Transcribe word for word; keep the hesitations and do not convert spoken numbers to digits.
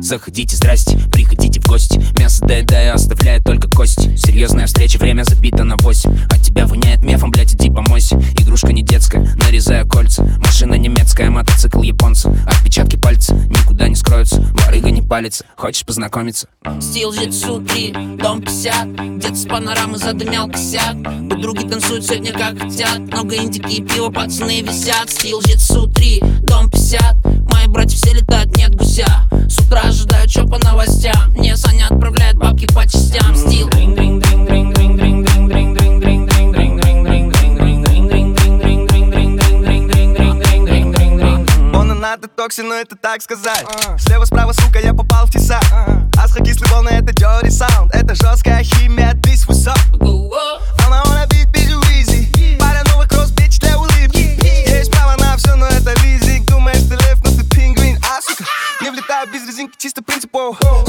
Заходите, здрасте, приходите в гости. Мясо доедаю, оставляю только кости. Серьезная встреча, время забито на восемь. От тебя воняет мефом, блять, иди помойся. Игрушка не детская, нарезаю кольца. Машина немецкая, мотоцикл японца. Отпечатки пальца никуда не скроются. Барыга не палится, хочешь познакомиться? Стил житсу три, дом пятьдесят. Где-то с панорамы задымял косяк. Подруги танцуют сегодня как хотят. Много индики и пива, пацаны висят. Стил житсу три, дом пятьдесят. Мои братья все летают, нет гуся. С утра ожидаю, чё по новостям. Мне Саня отправляет бабки по частям. Стил Он и на детоксе, но это так сказать. Слева-справа, сука, я попал в тесак. Астро-кислый волны, это dirty sound. Это жесткая химия, this what's up. Она wanna beat, bitch, easy. Паря новый кросс, bitch, для улыбки. Есть право на все, но это лизинг. Думаешь, ты лев, но ты пингвин. А, сука, не влетаю без резинки, чисто принципов.